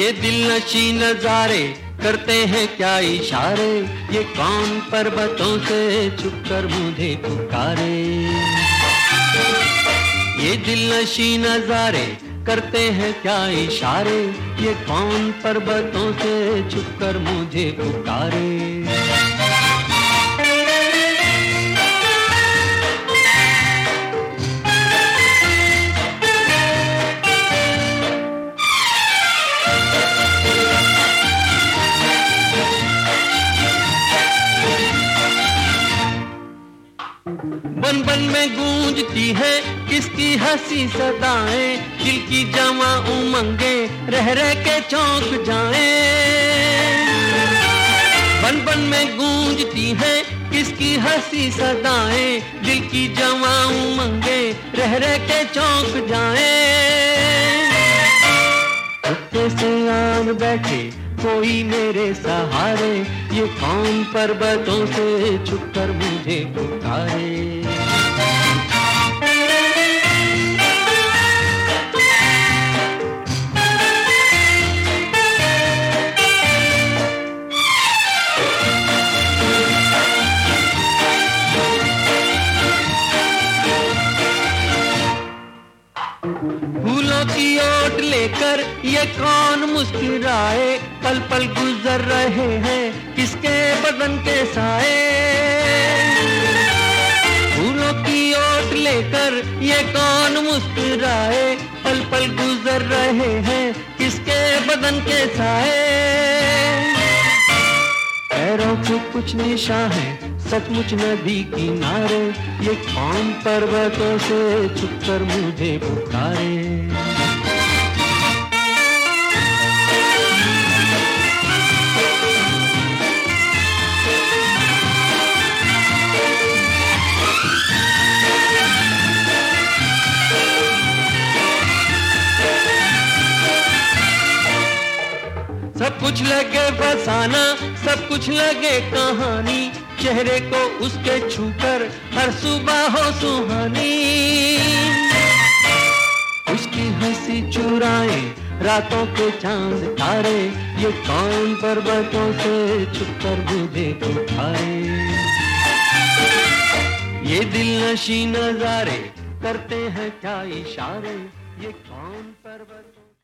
ये दिलनशी नजारे करते हैं क्या इशारे, ये कौन पर्वतों से छुपकर मुझे पुकारे। ये दिलनशी नजारे करते हैं क्या इशारे, ये कौन पर्वतों से छुपकर मुझे पुकारे। बन बन में गूंजती है किसकी हंसी सदाएं, दिल की जवां उमंगे रह रह के चौंक जाएं। बन बन में गूंजती है किसकी हंसी सदाएं, दिल की जवां उमंगे रह रह के चौंक जाएं। चुपके से आन बैठे कोई मेरे सहारे, ये कौन पर्वतों से छुपकर मुझे पुकारे। फूलों की ओट लेकर ये कौन मुस्कुराए, पल पल गुजर रहे हैं किसके बदन के साए। फूलों की ओट लेकर ये कौन मुस्कुराए, पल पल गुजर रहे हैं किसके बदन के साए। पैरों पे कुछ निशान है सचमुच नदी किनारे, ये कौन पर्वतों से छुपकर मुझे पुकारे। सब कुछ लगे फसाना, सब कुछ लगे कहानी, चेहरे को उसके छूकर हर सुबह हो सुहानी। उसकी हंसी चुराए रातों के चांद तारे, ये कौन पर्वतों से छुपकर मुझे पुकारे। ये दिलनशी नजारे करते हैं क्या इशारे, ये कौन पर्वतों